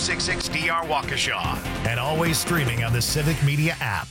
666DR Waukesha. And always streaming on the Civic Media app.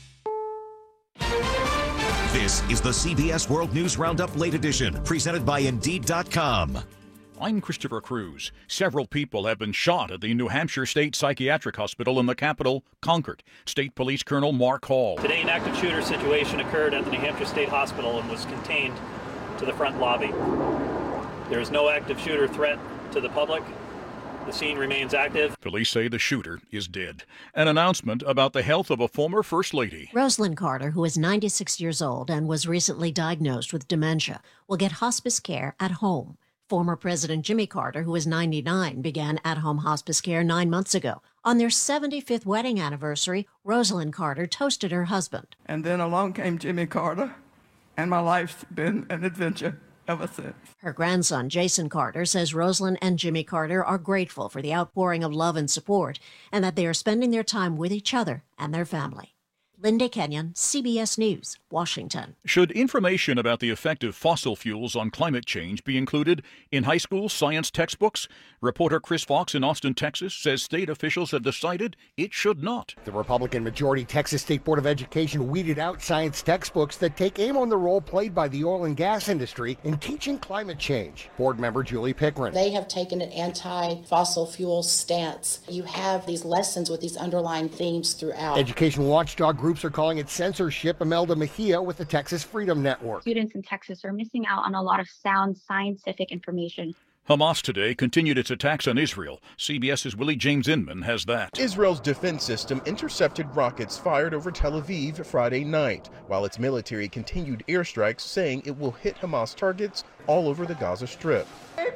This is the CBS World News Roundup Late Edition, presented by Indeed.com. I'm Christopher Cruz. Several people have been shot at the New Hampshire State Psychiatric Hospital in the capital, Concord. State Police Colonel Mark Hall. Today, an active shooter situation occurred at the New Hampshire State Hospital and was contained to the front lobby. There is no active shooter threat to the public. The scene remains active. Police say the shooter is dead. An announcement about the health of a former First Lady. Rosalind Carter, who is 96 years old and was recently diagnosed with dementia, will get hospice care at home. Former President Jimmy Carter, who is 99, began at-home hospice care 9 months ago. On their 75th wedding anniversary, Rosalind Carter toasted her husband. And then along came Jimmy Carter, and my life's been an adventure ever since. Her grandson, Jason Carter, says Rosalind and Jimmy Carter are grateful for the outpouring of love and support, and that they are spending their time with each other and their family. Linda Kenyon, CBS News, Washington. Should information about the effect of fossil fuels on climate change be included in high school science textbooks? Reporter Chris Fox in Austin, Texas, says state officials have decided it should not. The Republican-majority Texas State Board of Education weeded out science textbooks that take aim on the role played by the oil and gas industry in teaching climate change. Board member Julie Pickren. They have taken an anti-fossil fuel stance. You have these lessons with these underlying themes throughout. Education watchdog groups are calling it censorship. Imelda Mejia with the Texas Freedom Network. Students in Texas are missing out on a lot of sound scientific information. Hamas today continued its attacks on Israel. CBS's Willie James Inman has that. Israel's defense system intercepted rockets fired over Tel Aviv Friday night, while its military continued airstrikes, saying it will hit Hamas targets all over the Gaza Strip.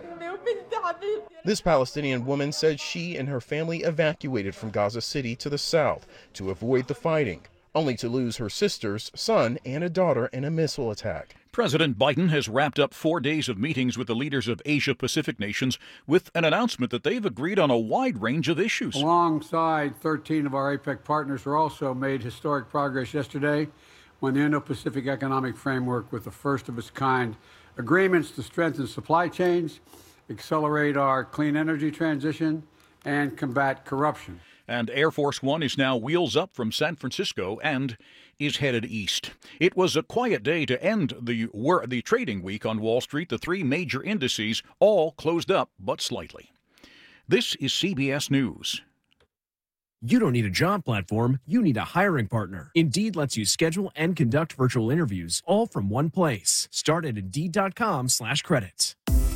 This Palestinian woman said she and her family evacuated from Gaza City to the south to avoid the fighting, only to lose her sisters, son, and a daughter in a missile attack. President Biden has wrapped up 4 days of meetings with the leaders of Asia-Pacific nations with an announcement that they've agreed on a wide range of issues. Alongside 13 of our APEC partners were also made historic progress yesterday when the Indo-Pacific Economic Framework, with the first of its kind agreements to strengthen supply chains, accelerate our clean energy transition, and combat corruption. And Air Force One is now wheels up from San Francisco and is headed east. It was a quiet day to end the trading week on Wall Street. The three major indices all closed up, but slightly. This is CBS News. You don't need a job platform, you need a hiring partner. Indeed lets you schedule and conduct virtual interviews all from one place. Start at Indeed.com/credits.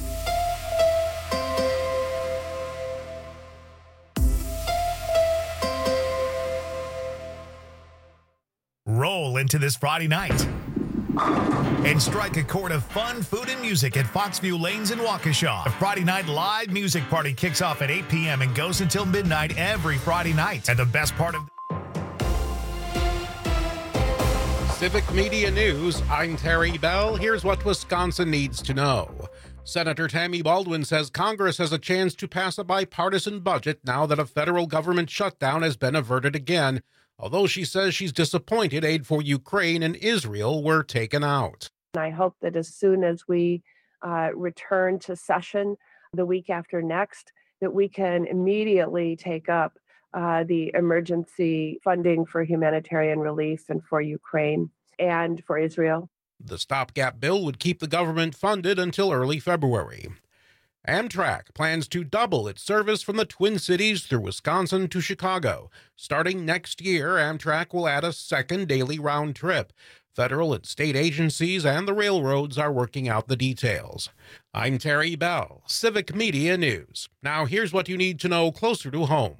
Roll into this Friday night and strike a chord of fun, food, and music at Foxview Lanes in Waukesha. The Friday night live music party kicks off at 8 p.m. and goes until midnight every Friday night. And the best part of Civic Media News, I'm Terry Bell. Here's what Wisconsin needs to know. Senator Tammy Baldwin says Congress has a chance to pass a bipartisan budget now that a federal government shutdown has been averted again, although she says she's disappointed aid for Ukraine and Israel were taken out. I hope that as soon as we return to session the week after next, that we can immediately take up the emergency funding for humanitarian relief and for Ukraine and for Israel. The stopgap bill would keep the government funded until early February. Amtrak plans to double its service from the Twin Cities through Wisconsin to Chicago. Starting next year, Amtrak will add a second daily round trip. Federal and state agencies and the railroads are working out the details. I'm Terry Bell, Civic Media News. Now here's what you need to know closer to home.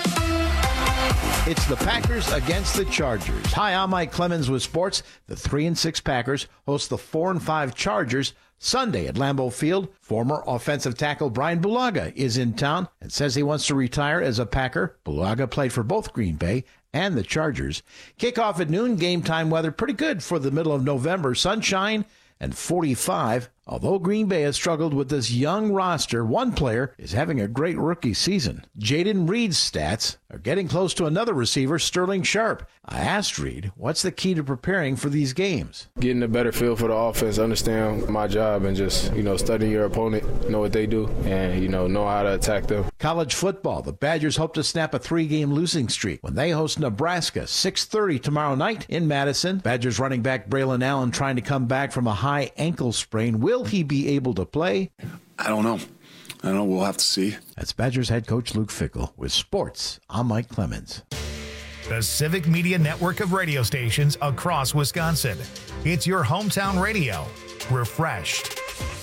It's the Packers against the Chargers. Hi, I'm Mike Clemens with sports. The 3-6 Packers host the 4-5 Chargers Sunday at Lambeau Field. Former offensive tackle Brian Bulaga is in town and says he wants to retire as a Packer. Bulaga played for both Green Bay and the Chargers. Kickoff at noon. Game time weather pretty good for the middle of November. Sunshine and 45 Although Green Bay has struggled with this young roster, one player is having a great rookie season. Jaden Reed's stats are getting close to another receiver, Sterling Sharp. I asked Reed, what's the key to preparing for these games? Getting a better feel for the offense, understand my job, and just, studying your opponent, know what they do, and, know how to attack them. College football. The Badgers hope to snap a 3-game losing streak when they host Nebraska, 6:30 tomorrow night in Madison. Badgers running back Braylon Allen trying to come back from a high ankle sprain. Will he be able to play? I don't know. We'll have to see. That's Badgers head coach Luke Fickell. With sports, I'm Mike Clemens. The Civic Media network of radio stations across Wisconsin. It's your hometown radio. Refreshed.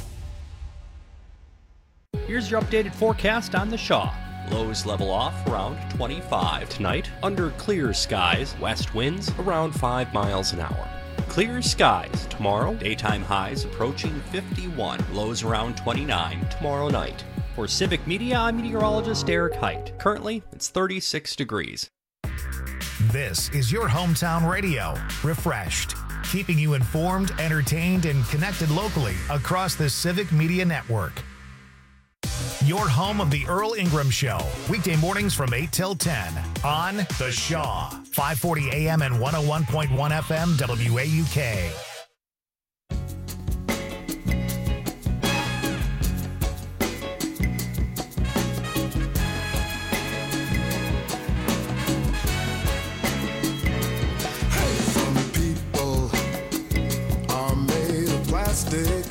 Here's your updated forecast on the Shaw. Lows level off around 25 tonight. Under clear skies, west winds around 5 miles an hour. Clear skies tomorrow. Daytime highs approaching 51. Lows around 29 tomorrow night. For Civic Media, I'm meteorologist Eric Height. Currently, it's 36 degrees. This is your hometown radio. Refreshed. Keeping you informed, entertained, and connected locally across the Civic Media network. Your home of the Earl Ingram Show. Weekday mornings from 8 till 10 on The Shaw. 540 AM and 101.1 FM WAUK. Hey, some people are made of plastic.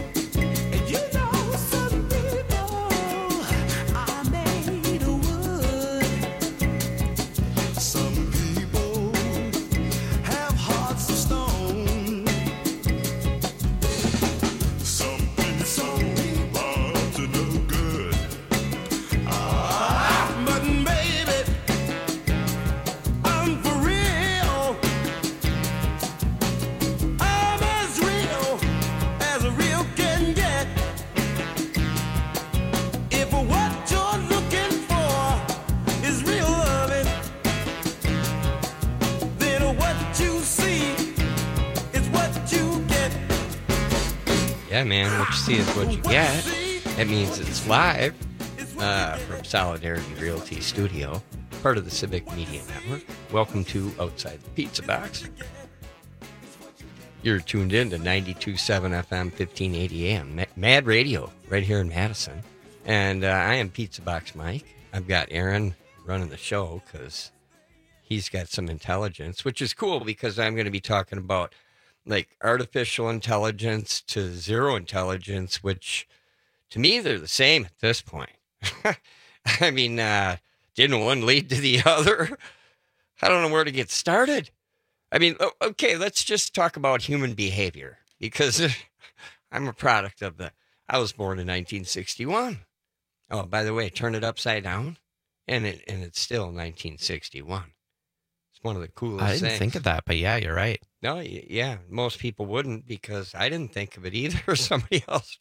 Yeah, man, what you see is what you get. That means it's live from Solidarity Realty Studio, part of the Civic Media Network. Welcome to Outside the Pizza Box. You're tuned in to 92.7 FM, 1580 AM, Mad Radio, right here in Madison. And I am Pizza Box Mike. I've got Aaron running the show because he's got some intelligence, which is cool because I'm going to be talking about like artificial intelligence to zero intelligence, which to me, they're the same at this point. I mean, didn't one lead to the other? I don't know where to get started. I mean, okay, let's just talk about human behavior because I'm a product of I was born in 1961. Oh, by the way, turn it upside down and it's still 1961. It's one of the coolest things. I didn't think of that, but yeah, you're right. No, yeah, most people wouldn't because I didn't think of it either. Somebody else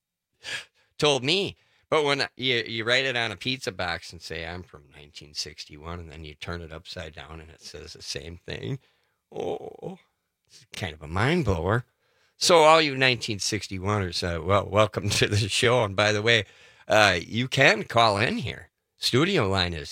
told me. But when you write it on a pizza box and say, I'm from 1961, and then you turn it upside down and it says the same thing, oh, it's kind of a mind blower. So all you 1961ers, well, welcome to the show. And by the way, you can call in here. Studio line is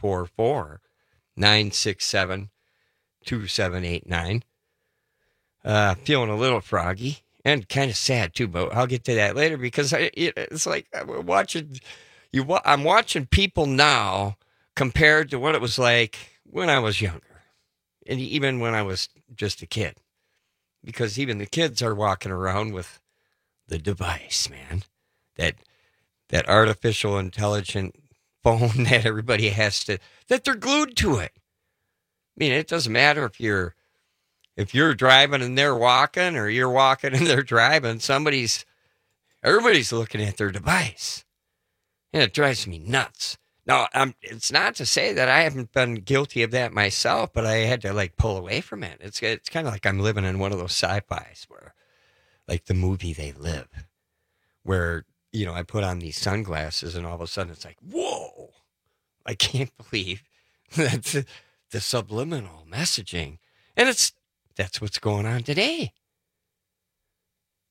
844-967-2789. Feeling a little froggy and kind of sad too, but I'll get to that later because it's like I'm watching people now compared to what it was like when I was younger, and even when I was just a kid, because even the kids are walking around with the device, man, that artificial intelligent phone that everybody has that they're glued to it. I mean, it doesn't matter if you're driving and they're walking, or you're walking and they're driving, everybody's looking at their device. And it drives me nuts. Now, it's not to say that I haven't been guilty of that myself, but I had to pull away from it. It's kind of like I'm living in one of those sci-fis where, like the movie They Live, where, I put on these sunglasses and all of a sudden it's like, whoa, I can't believe that's the subliminal messaging. And that's what's going on today.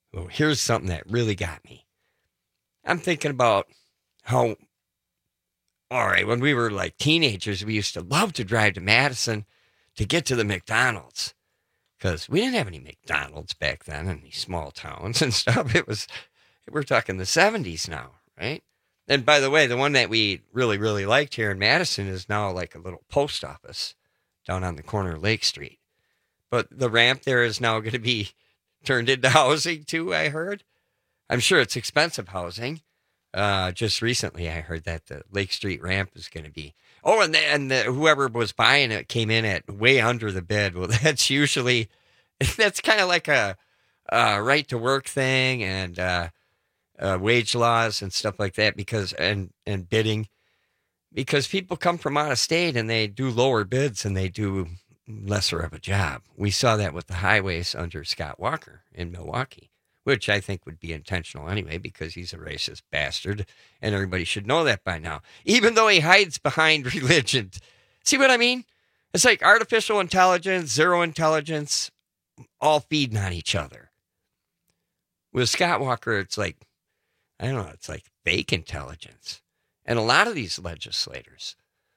Well, here's something that really got me. I'm thinking about how, all right, when we were like teenagers, we used to love to drive to Madison to get to the McDonald's, because we didn't have any McDonald's back then in these small towns and stuff. We're talking the 70s now, right? And by the way, the one that we really, really liked here in Madison is now like a little post office down on the corner of Lake Street. But the ramp there is now going to be turned into housing too, I heard. I'm sure it's expensive housing. Just recently, I heard that the Lake Street ramp is going to be. Oh, and whoever was buying it came in at way under the bid. Well, that's kind of like a right to work thing and wage laws and stuff like that, because and bidding, because people come from out of state and they do lower bids and they do lesser of a job. We saw that with the highways under Scott Walker in Milwaukee, which I think would be intentional anyway, because he's a racist bastard and everybody should know that by now, even though he hides behind religion. See what I mean? It's like artificial intelligence, zero intelligence, all feeding on each other. With Scott Walker, it's like, I don't know, it's like fake intelligence. And a lot of these legislators.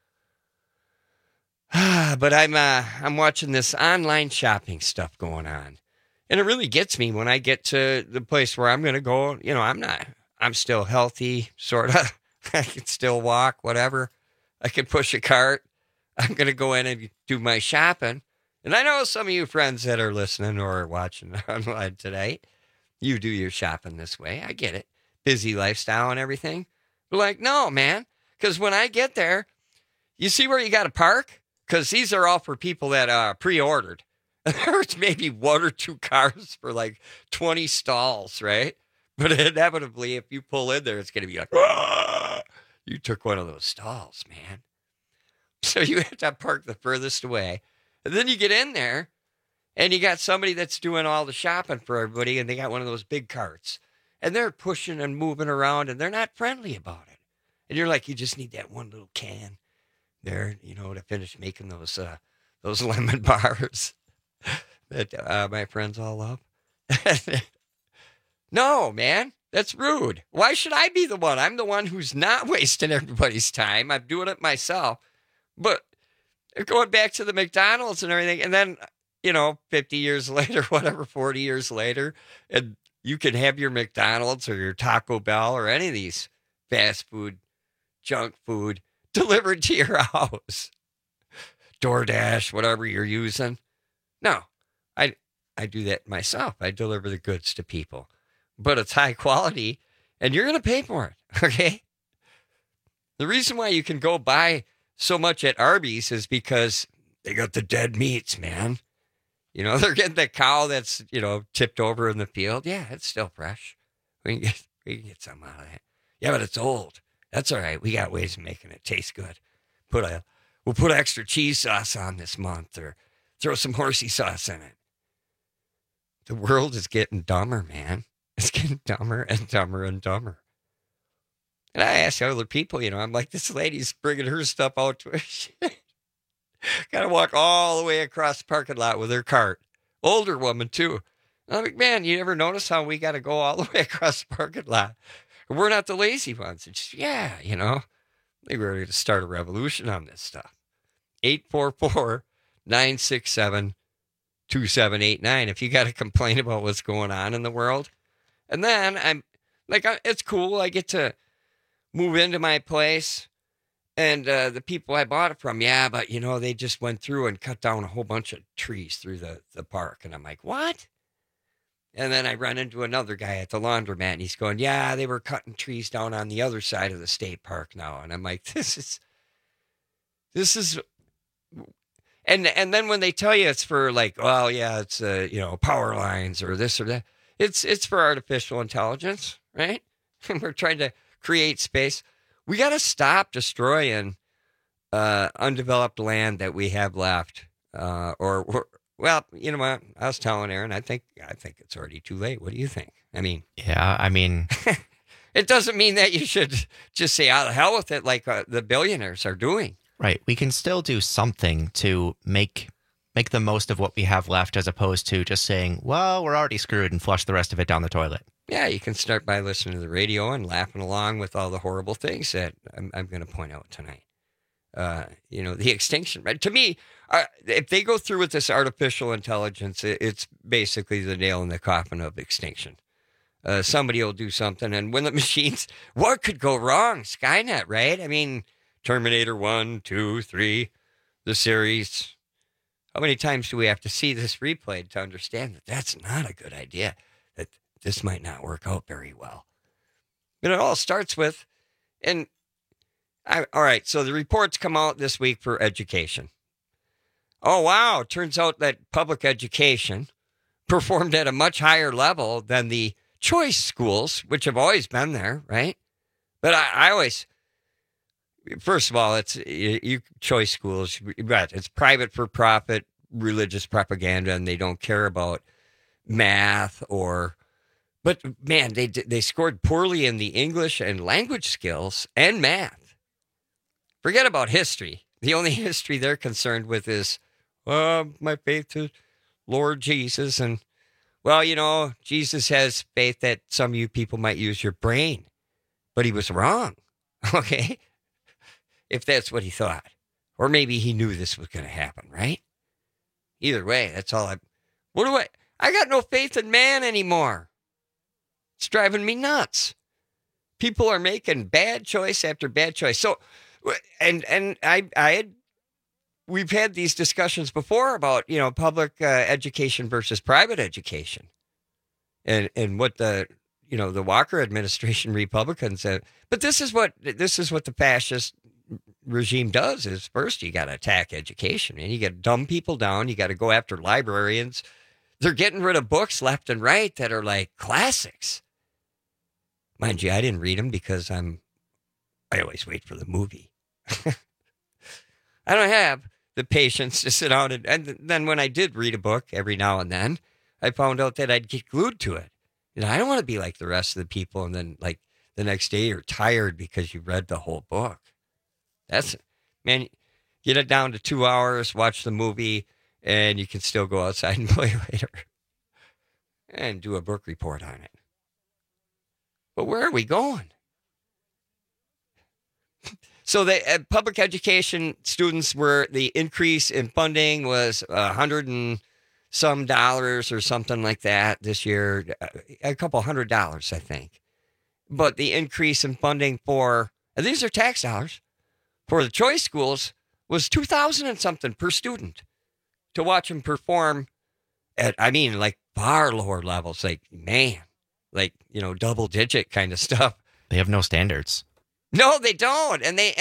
But I'm watching this online shopping stuff going on. And it really gets me when I get to the place where I'm going to go. You know, I'm still healthy, sort of. I can still walk, whatever. I can push a cart. I'm going to go in and do my shopping. And I know some of you friends that are listening or watching online today, you do your shopping this way. I get it. Busy lifestyle and everything. But like, no, man. Because when I get there, you see where you got to park? Because these are all for people that pre-ordered. There's maybe one or two cars for like 20 stalls, right? But inevitably, if you pull in there, it's going to be like, ah! You took one of those stalls, man. So you have to park the furthest away. And then you get in there, and you got somebody that's doing all the shopping for everybody, and they got one of those big carts. And they're pushing and moving around, and they're not friendly about it. And you're like, you just need that one little can there, you know, to finish making those lemon bars that my friends all love. No, man, that's rude. Why should I be the one? I'm the one who's not wasting everybody's time. I'm doing it myself. But going back to the McDonald's and everything, and then, you know, 50 years later, whatever, 40 years later, and you can have your McDonald's or your Taco Bell or any of these fast food, junk food delivered to your house. DoorDash, whatever you're using. No, I do that myself. I deliver the goods to people. But it's high quality, and you're going to pay for it, okay? The reason why you can go buy so much at Arby's is because they got the dead meats, man. You know, they're getting the cow that's, you know, tipped over in the field. Yeah, it's still fresh. We can get some out of that. Yeah, but it's old. That's all right. We got ways of making it taste good. We'll put extra cheese sauce on this month, or throw some horsey sauce in it. The world is getting dumber, man. It's getting dumber and dumber and dumber. And I ask other people, you know, I'm like, this lady's bringing her stuff out to her. Got to walk all the way across the parking lot with her cart. Older woman, too. And I'm like, man, you ever notice how we got to go all the way across the parking lot? We're not the lazy ones. It's, yeah, you know, I think we're going to start a revolution on this stuff. 844-967-2789 if you got to complain about what's going on in the world. And then I'm like, it's cool. I get to move into my place. And the people I bought it from, yeah, but, you know, they just went through and cut down a whole bunch of trees through the park. And I'm like, what? And then I run into another guy at the laundromat, and he's going, yeah, they were cutting trees down on the other side of the state park now. And I'm like, this is, and then when they tell you it's for like, well, yeah, it's, you know, power lines or this or that, it's for artificial intelligence, right? And we're trying to create space. We got to stop destroying undeveloped land that we have left. Well, you know what? I was telling Aaron, I think it's already too late. What do you think? I mean, yeah, I mean, it doesn't mean that you should just say, "Oh, the hell with it," like the billionaires are doing. Right. We can still do something to make make the most of what we have left as opposed to just saying, well, we're already screwed and flush the rest of it down the toilet. Yeah, you can start by listening to the radio and laughing along with all the horrible things that I'm going to point out tonight. The extinction. To me, if they go through with this artificial intelligence, it's basically the nail in the coffin of extinction. Somebody will do something, and when the machines, what could go wrong? Skynet, right? I mean, Terminator 1, 2, 3, the series. How many times do we have to see this replayed to understand that that's not a good idea, that this might not work out very well? But it all starts with, all right, so the reports come out this week for education. Oh, wow. Turns out that public education performed at a much higher level than the choice schools, which have always been there, right? But I always, first of all, it's choice schools, but it's private for profit, religious propaganda, and they don't care about math but man, they scored poorly in the English and language skills and math. Forget about history. The only history they're concerned with is, my faith to Lord Jesus. And, well, Jesus has faith that some of you people might use your brain. But he was wrong, okay? If that's what he thought. Or maybe he knew this was going to happen, right? Either way, that's all I got no faith in man anymore. It's driving me nuts. People are making bad choice after bad choice. So, we've had these discussions before about, public education versus private education, and what the Walker administration Republicans said. But this is what the fascist regime does: is first you got to attack education, and you got to dumb people down. You got to go after librarians. They're getting rid of books left and right that are like classics. Mind you, I didn't read them because I always wait for the movie. I don't have the patience to sit down and then when I did read a book every now and then, I found out that I'd get glued to it. I don't want to be like the rest of the people and then like the next day you're tired because you read the whole book. Man, get it down to 2 hours, watch the movie, and you can still go outside and play later and do a book report on it. But where are we going? So the public education students the increase in funding was $100 and some dollars or something like that this year, a couple $100, I think. But the increase in funding and these are tax dollars, for the choice schools was $2,000 and something per student to watch them perform at, like far lower levels, double digit kind of stuff. They have no standards. No, they don't, and they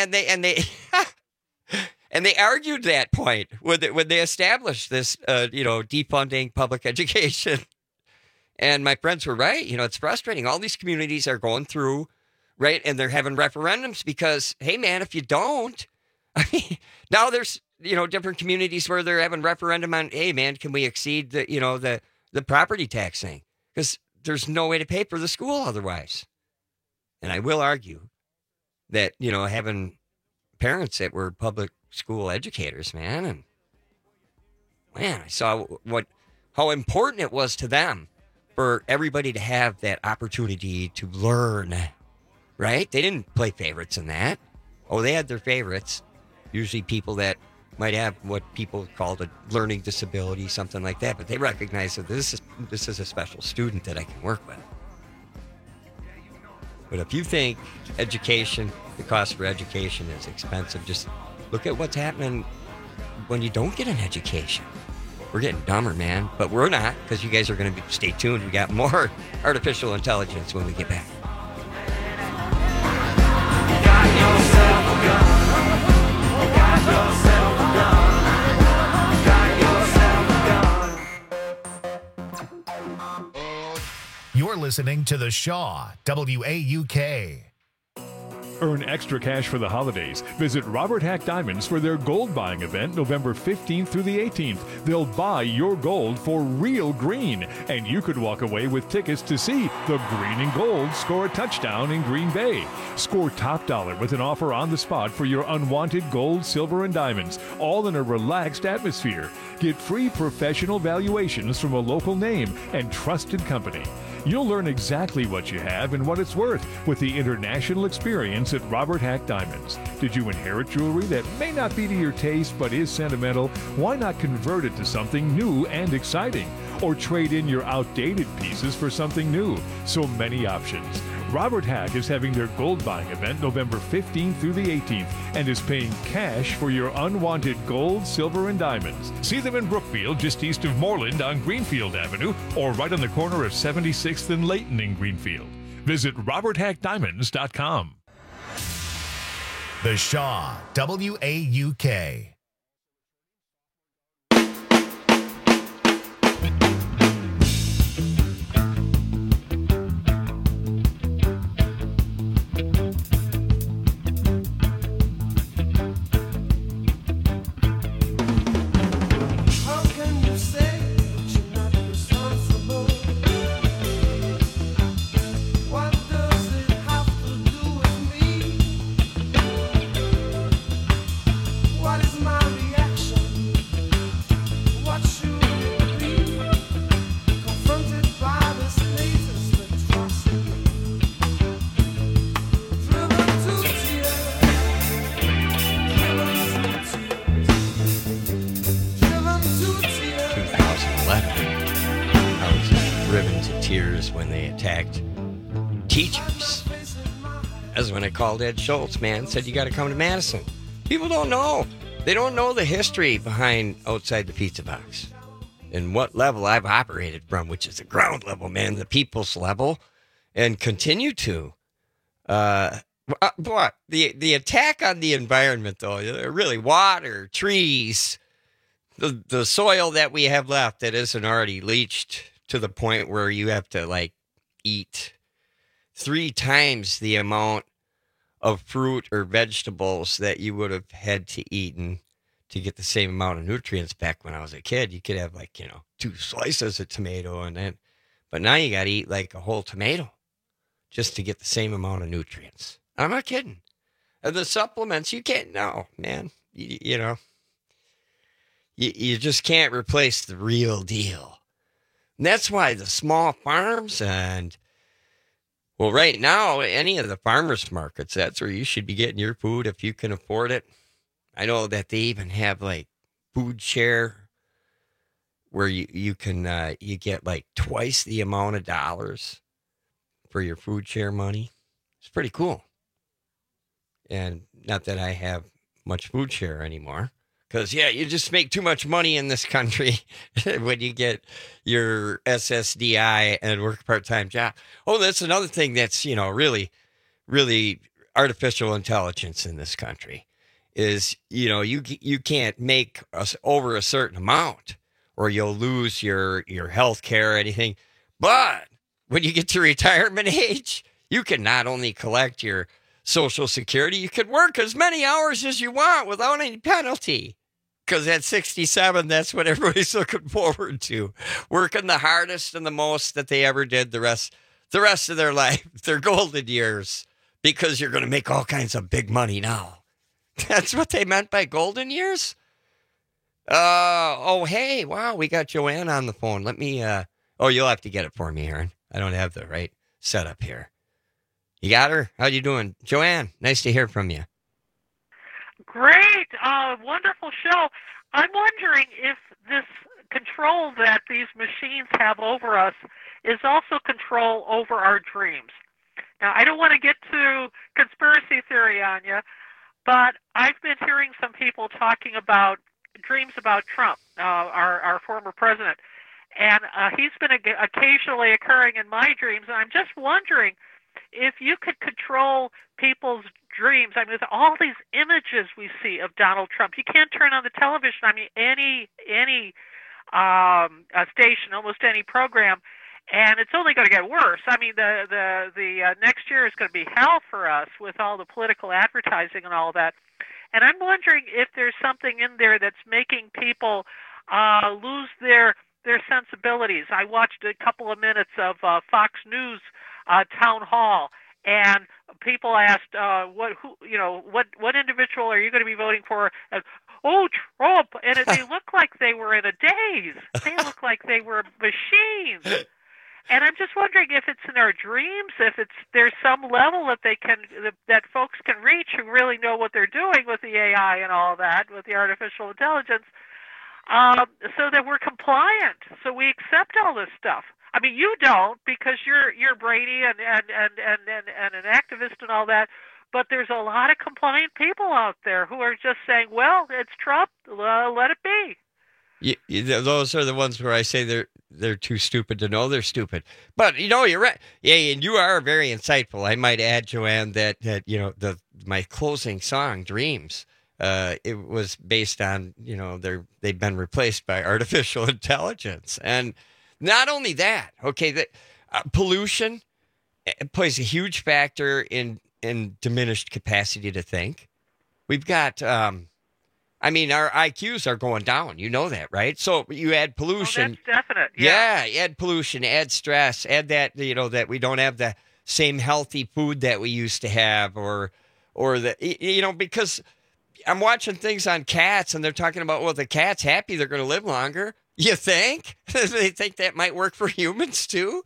and they argued that point when they established this, defunding public education. And my friends were right. It's frustrating. All these communities are going through, right, and they're having referendums because, hey, man, if you don't, now there's different communities where they're having referendum on, hey, man, can we exceed the property tax thing? Because there's no way to pay for the school otherwise. And I will argue that, having parents that were public school educators, man, I saw how important it was to them for everybody to have that opportunity to learn, right? They didn't play favorites in that. Oh, they had their favorites, usually people that might have what people called a learning disability, something like that, but they recognize that this is a special student that I can work with. But if you think the cost for education is expensive, just look at what's happening when you don't get an education. We're getting dumber, man. But we're not, because you guys are going to stay tuned. We got more artificial intelligence when we get back. You're listening to The Shaw, WAUK. Earn extra cash for the holidays. Visit Robert Hack Diamonds for their gold buying event November 15th through the 18th. They'll buy your gold for real green, and you could walk away with tickets to see the Green and Gold score a touchdown in Green Bay. Score top dollar with an offer on the spot for your unwanted gold, silver, and diamonds, all in a relaxed atmosphere. Get free professional valuations from a local name and trusted company. You'll learn exactly what you have and what it's worth with the international experience at Robert Hack Diamonds. Did you inherit jewelry that may not be to your taste but is sentimental? Why not convert it to something new and exciting? Or trade in your outdated pieces for something new? So many options. Robert Hack is having their gold buying event November 15th through the 18th and is paying cash for your unwanted gold, silver, and diamonds. See them in Brookfield, just east of Moreland on Greenfield Avenue, or right on the corner of 76th and Layton in Greenfield. Visit roberthackdiamonds.com. The Shaw, WAUK. When I called Ed Schultz, man, said you got to come to Madison. People don't know. They don't know the history behind Outside the Pizza Box and what level I've operated from, which is the ground level, man, the people's level, and continue to. Boy, the attack on the environment, though, really water, trees, the soil that we have left that isn't already leached to the point where you have to, like, eat 3 times the amount of fruit or vegetables that you would have had to eat to get the same amount of nutrients back when I was a kid. You could have 2 slices of tomato but now you got to eat like a whole tomato just to get the same amount of nutrients. I'm not kidding. And the supplements, you can't, no, man, you just can't replace the real deal. And that's why the small farms well, right now, any of the farmers markets, that's where you should be getting your food if you can afford it. I know that they even have food share where you can you get twice the amount of dollars for your food share money. It's pretty cool. And not that I have much food share anymore. Because, you just make too much money in this country when you get your SSDI and work a part-time job. Oh, that's another thing that's, really, really artificial intelligence in this country is, you can't make over a certain amount or you'll lose your health care or anything. But when you get to retirement age, you can not only collect your Social Security, you can work as many hours as you want without any penalty. Because at 67, that's what everybody's looking forward to. Working the hardest and the most that they ever did the rest of their life, their golden years, because you're going to make all kinds of big money now. That's what they meant by golden years? Hey, wow, we got Joanne on the phone. Let me, you'll have to get it for me, Aaron. I don't have the right setup here. You got her? How you doing? Joanne, nice to hear from you. Great. Wonderful show. I'm wondering if this control that these machines have over us is also control over our dreams. Now, I don't want to get to conspiracy theory on you, but I've been hearing some people talking about dreams about Trump, our former president, and he's been occasionally occurring in my dreams, and I'm just wondering if you could control people's dreams. I mean, with all these images we see of Donald Trump, you can't turn on the television. I mean, any station, almost any program, And it's only going to get worse. I mean, the next year is going to be hell for us with all the political advertising and all that. And I'm wondering if there's something in there that's making people lose their sensibilities. I watched a couple of minutes of Fox News town hall, and people asked, what individual are you going to be voting for? And, oh, Trump! And they look like they were in a daze. They look like they were machines. And I'm just wondering if it's in our dreams, if there's some level that folks can reach who really know what they're doing with the AI and all that, with the artificial intelligence, so that we're compliant, so we accept all this stuff. I mean, you don't, because you're brainy and an activist and all that. But there's a lot of compliant people out there who are just saying, "Well, it's Trump. Let it be." Those are the ones where I say they're too stupid to know they're stupid. But you're right. Yeah, and you are very insightful. I might add, Joanne, that my closing song, "Dreams," it was based on they've been replaced by artificial intelligence, and not only that. Okay, pollution plays a huge factor in diminished capacity to think. We've got. Our IQs are going down. You know that, right? So you add pollution. Oh, that's definite. Yeah, add pollution, add stress, add that, that we don't have the same healthy food that we used to have, or because I'm watching things on cats and they're talking about, well, the cat's happy they're going to live longer. You think? They think that might work for humans too?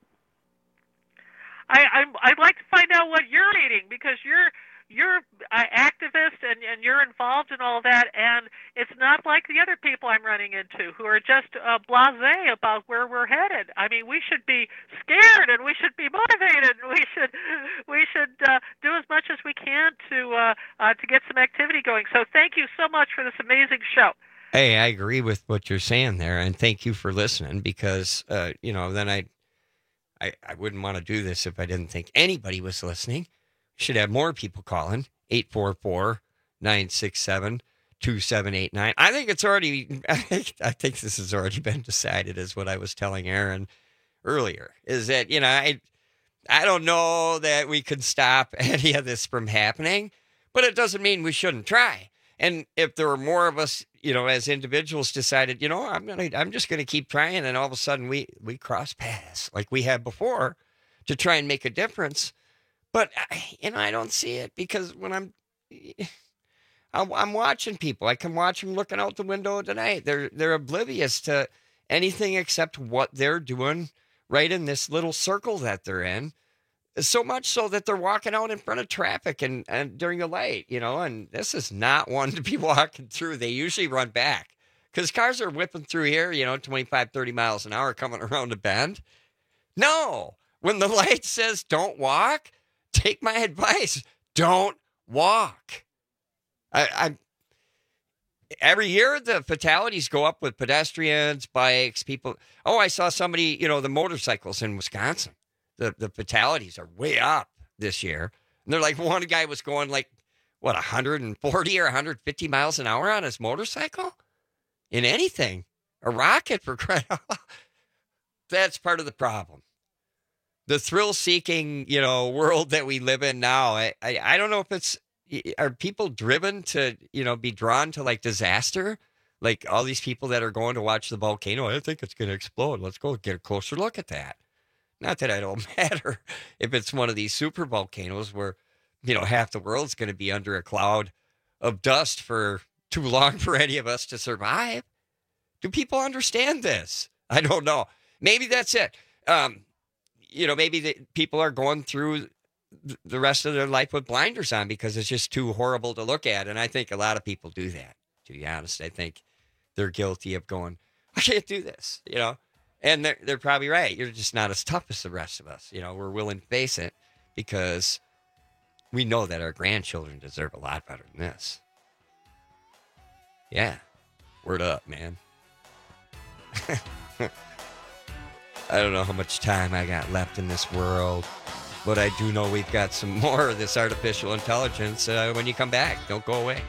I'd like to find out what you're eating, because you're an activist and you're involved in all that, and it's not like the other people I'm running into who are just blasé about where we're headed. I mean, we should be scared and we should be motivated. And we should do as much as we can to get some activity going. So thank you so much for this amazing show. Hey, I agree with what you're saying there, and thank you for listening, because then I wouldn't want to do this if I didn't think anybody was listening. Should have more people calling. 844-967-2789. I think this has already been decided, is what I was telling Aaron earlier, is that, I don't know that we can stop any of this from happening, but it doesn't mean we shouldn't try. And if there were more of us, as individuals decided, I'm just going to keep trying, and all of a sudden we cross paths like we have before to try and make a difference. But, I don't see it, because when I'm watching people, I can watch them looking out the window tonight. They're oblivious to anything except what they're doing right in this little circle that they're in. So much so that they're walking out in front of traffic and during the light, and this is not one to be walking through. They usually run back, because cars are whipping through here, 25, 30 miles an hour coming around a bend. No, when the light says don't walk, take my advice. Don't walk. Every year, the fatalities go up with pedestrians, bikes, people. Oh, I saw somebody, the motorcycles in Wisconsin. The fatalities are way up this year. And they're like, one guy was going 140 or 150 miles an hour on his motorcycle? In anything. A rocket, for crying out loud. That's part of the problem. The thrill-seeking, world that we live in now, I don't know if are people driven to, be drawn to disaster? Like all these people that are going to watch the volcano, I think it's going to explode. Let's go get a closer look at that. Not that it don't matter if it's one of these super volcanoes where, half the world's going to be under a cloud of dust for too long for any of us to survive. Do people understand this? I don't know. Maybe that's it. Maybe people are going through the rest of their life with blinders on because it's just too horrible to look at. And I think a lot of people do that, to be honest. I think they're guilty of going, I can't do this, And they're probably right. You're just not as tough as the rest of us. We're willing to face it because we know that our grandchildren deserve a lot better than this. Yeah. Word up, man. I don't know how much time I got left in this world, but I do know we've got some more of this artificial intelligence when you come back. Don't go away.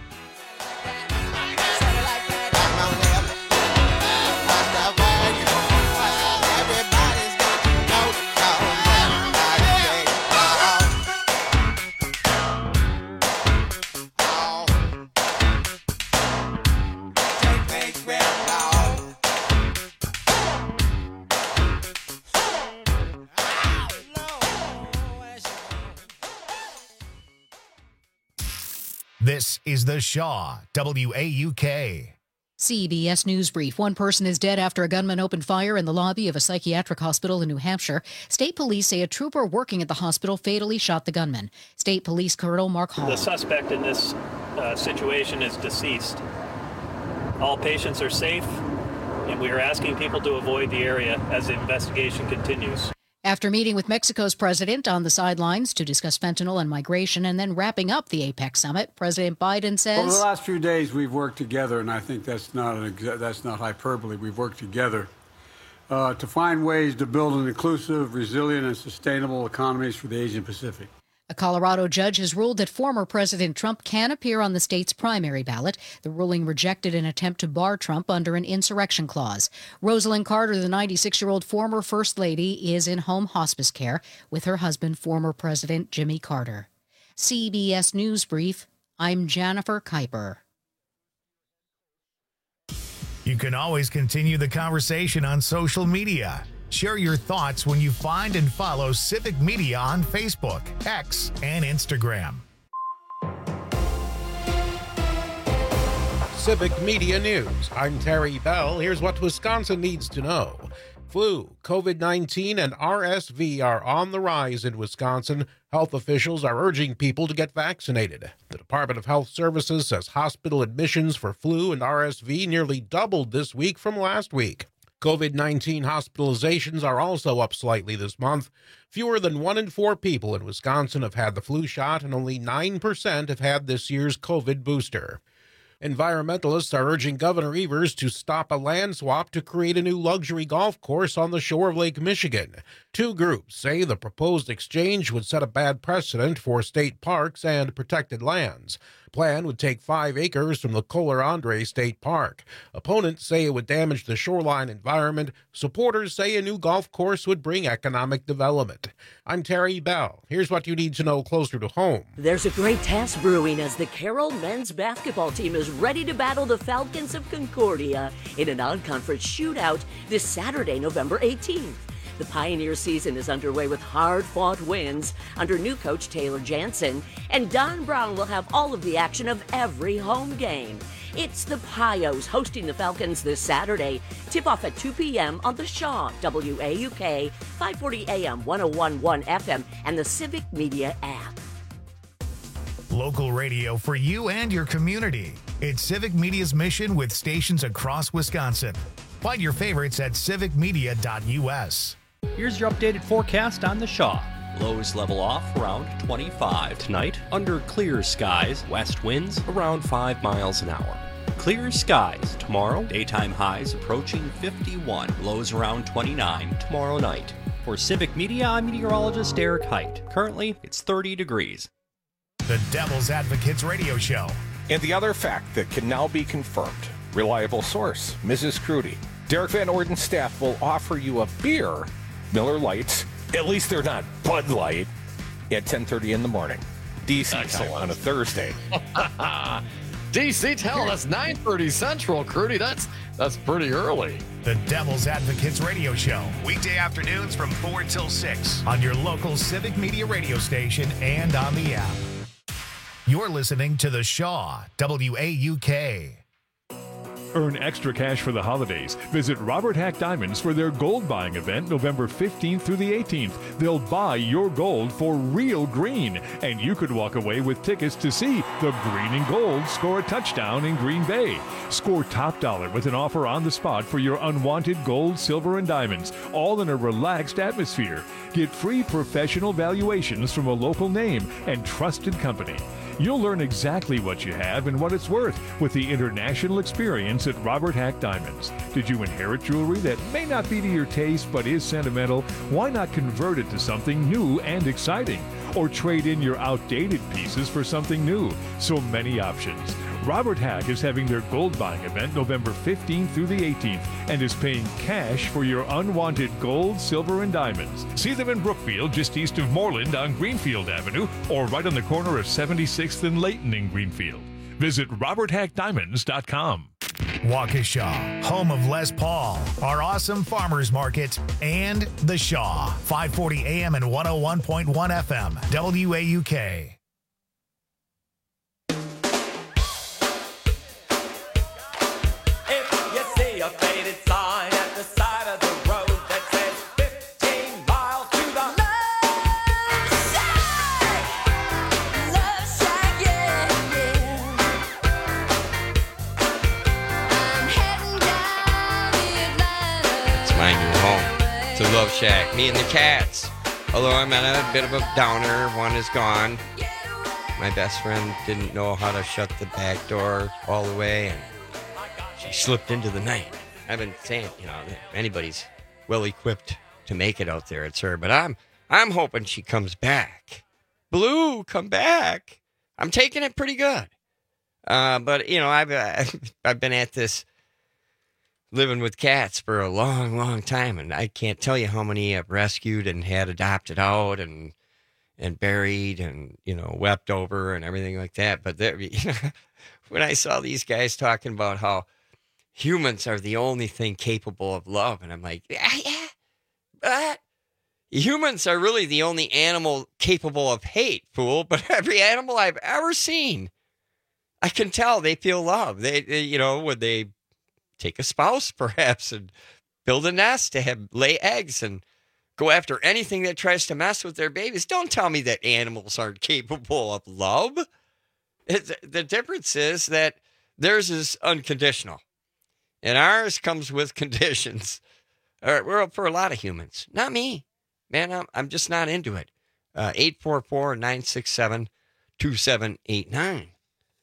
This is The Shaw, WAUK. CBS News Brief. One person is dead after a gunman opened fire in the lobby of a psychiatric hospital in New Hampshire. State police say a trooper working at the hospital fatally shot the gunman. State Police Colonel Mark Hall. The suspect in this situation is deceased. All patients are safe, and we are asking people to avoid the area as the investigation continues. After meeting with Mexico's president on the sidelines to discuss fentanyl and migration and then wrapping up the APEC summit, President Biden says, over the last few days, we've worked together, and I think that's not hyperbole. We've worked together to find ways to build an inclusive, resilient, and sustainable economies for the Asian Pacific. A Colorado judge has ruled that former President Trump can appear on the state's primary ballot. The ruling rejected an attempt to bar Trump under an insurrection clause. Rosalind Carter, the 96-year-old former First Lady, is in home hospice care with her husband, former President Jimmy Carter. CBS News Brief, I'm Jennifer Kuiper. You can always continue the conversation on social media. Share your thoughts when you find and follow Civic Media on Facebook, X, and Instagram. Civic Media News. I'm Terry Bell. Here's what Wisconsin needs to know. Flu, COVID-19, and RSV are on the rise in Wisconsin. Health officials are urging people to get vaccinated. The Department of Health Services says hospital admissions for flu and RSV nearly doubled this week from last week. COVID-19 hospitalizations are also up slightly this month. Fewer than 1 in 4 people in Wisconsin have had the flu shot, and only 9% have had this year's COVID booster. Environmentalists are urging Governor Evers to stop a land swap to create a new luxury golf course on the shore of Lake Michigan. 2 groups say the proposed exchange would set a bad precedent for state parks and protected lands. The plan would take 5 acres from the Kohler Andre State Park. Opponents say it would damage the shoreline environment. Supporters say a new golf course would bring economic development. I'm Terry Bell. Here's what you need to know closer to home. There's a great task brewing as the Carroll men's basketball team is ready to battle the Falcons of Concordia in a non-conference shootout this Saturday, November 18th. The Pioneer season is underway with hard-fought wins under new coach Taylor Jansen, and Don Brown will have all of the action of every home game. It's the Pios hosting the Falcons this Saturday. Tip-off at 2 p.m. on the Shaw, WAUK, 540 AM, 101.1 FM, and the Civic Media app. Local radio for you and your community. It's Civic Media's mission with stations across Wisconsin. Find your favorites at civicmedia.us. Here's your updated forecast on the Shaw. Lows level off around 25 tonight. Under clear skies, west winds around 5 miles an hour. Clear skies tomorrow. Daytime highs approaching 51. Lows around 29 tomorrow night. For Civic Media, I'm meteorologist Derek Height. Currently, it's 30 degrees. The Devil's Advocates Radio Show. And the other fact that can now be confirmed. Reliable source, Mrs. Crudy. Derek Van Orden's staff will offer you a beer, Miller Lights, at least they're not Bud Light, at 10:30 in the morning. DC on a Thursday. DC, tell us 9:30 Central, Crudy. That's pretty early. The Devil's Advocates Radio Show. Weekday afternoons from 4 till 6 on your local Civic Media radio station and on the app. You're listening to The Shaw, WAUK. Earn extra cash for the holidays. Visit Robert Hack Diamonds for their gold buying event November 15th through the 18th. They'll buy your gold for real green, and you could walk away with tickets to see the Green and Gold score a touchdown in Green Bay. Score top dollar with an offer on the spot for your unwanted gold, silver, and diamonds, all in a relaxed atmosphere. Get free professional valuations from a local name and trusted company. You'll learn exactly what you have and what it's worth with the international experience at Robert Hack Diamonds. Did you inherit jewelry that may not be to your taste but is sentimental? Why not convert it to something new and exciting? Or trade in your outdated pieces for something new? So many options. Robert Hack is having their gold buying event November 15th through the 18th and is paying cash for your unwanted gold, silver, and diamonds. See them in Brookfield, just east of Moreland on Greenfield Avenue, or right on the corner of 76th and Layton in Greenfield. Visit RobertHackDiamonds.com. Waukesha, home of Les Paul, our awesome farmers market, and The Shaw, 540 AM and 101.1 FM, WAUK. to Love Shack. Me and the cats. Although I'm on a bit of a downer. One is gone. My best friend didn't know how to shut the back door all the way, and she slipped into the night. I've been saying, if anybody's well-equipped to make it out there, it's her. But I'm hoping she comes back. Blue, come back. I'm taking it pretty good. But, I've been at this living with cats for a long, long time, and I can't tell you how many I've rescued and had adopted out and buried and, wept over and everything like that. But when I saw these guys talking about how humans are the only thing capable of love, and I'm like, yeah, but humans are really the only animal capable of hate, fool. But every animal I've ever seen, I can tell they feel love. They when they take a spouse, perhaps, and build a nest to lay eggs and go after anything that tries to mess with their babies. Don't tell me that animals aren't capable of love. The difference is that theirs is unconditional, and ours comes with conditions. Well, for a lot of humans, not me, man. I'm just not into it. 844-967-2789.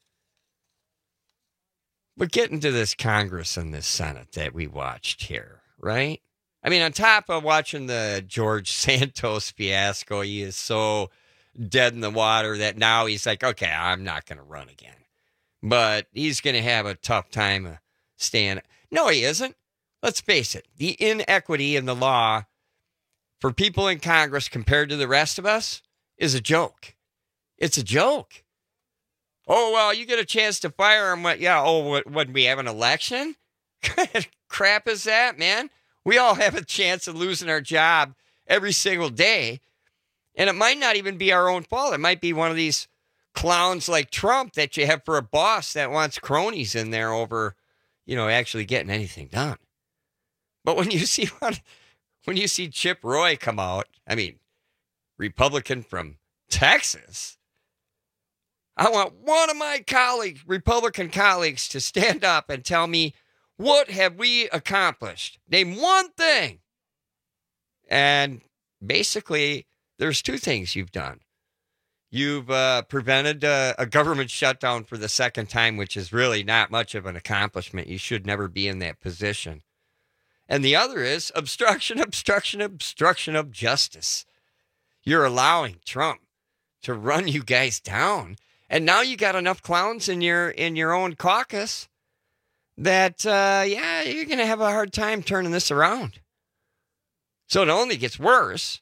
But getting to this Congress and this Senate that we watched here, right? I mean, on top of watching the George Santos fiasco, he is so dead in the water that now he's like, okay, I'm not going to run again. But he's going to have a tough time staying. No, he isn't. Let's face it. The inequity in the law for people in Congress compared to the rest of us is a joke. It's a joke. Oh, well, you get a chance to fire him. When we have an election? Crap is that, man? We all have a chance of losing our job every single day. And it might not even be our own fault. It might be one of these clowns like Trump that you have for a boss that wants cronies in there over, actually getting anything done. But when you see Chip Roy come out, I mean, Republican from Texas, I want one of my Republican colleagues, to stand up and tell me, what have we accomplished? Name one thing. And basically, there's two things you've done. You've prevented a government shutdown for the second time, which is really not much of an accomplishment. You should never be in that position. And the other is obstruction of justice. You're allowing Trump to run you guys down. And now you got enough clowns in your own caucus that, you're going to have a hard time turning this around. So it only gets worse.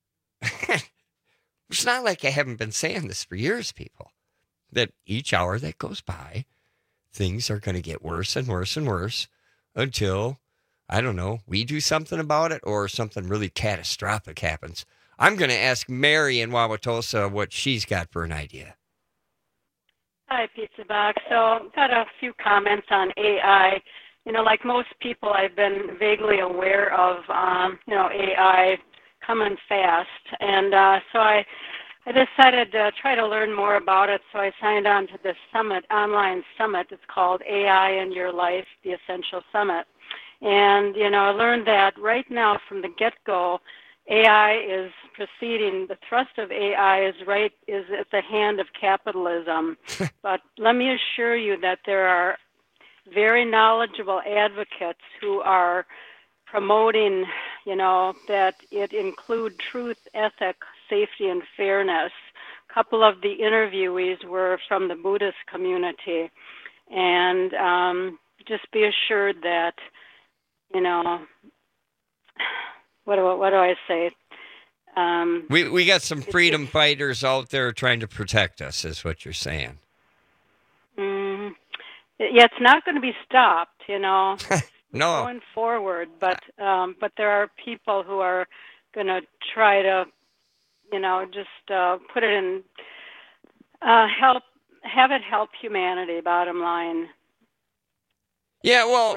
It's not like I haven't been saying this for years, people, that each hour that goes by, things are going to get worse and worse and worse until, I don't know, we do something about it or something really catastrophic happens. I'm going to ask Mary in Wauwatosa what she's got for an idea. Hi, Pizza Box. So got a few comments on AI. Like most people, I've been vaguely aware of, AI coming fast. And so I decided to try to learn more about it. So I signed on to this online summit. It's called AI in Your Life, the Essential Summit. And, I learned that right now from the get-go, AI is proceeding. The thrust of AI is at the hand of capitalism. But let me assure you that there are very knowledgeable advocates who are promoting, that it include truth, ethics, safety, and fairness. A couple of the interviewees were from the Buddhist community. And just be assured that, what do I say? We got some freedom fighters out there trying to protect us, is what you're saying. Yeah, it's not going to be stopped, No. Going forward, but there are people who are going to try to, just put it in, have it help humanity. Bottom line. Yeah, well,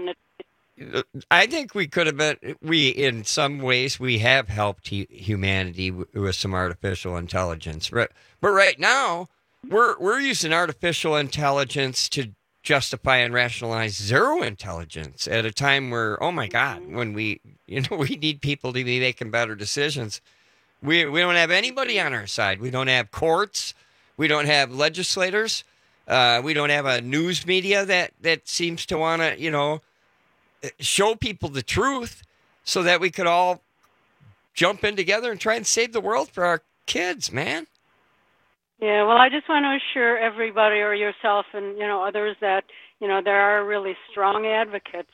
I think we could have been. In some ways, we have helped humanity with some artificial intelligence. But right now, we're using artificial intelligence to justify and rationalize zero intelligence at a time where, oh my God, when we need people to be making better decisions. We don't have anybody on our side. We don't have courts. We don't have legislators. We don't have a news media that seems to want to, show people the truth so that we could all jump in together and try and save the world for our kids, man. Yeah, well, I just want to assure everybody or yourself and, others that, there are really strong advocates,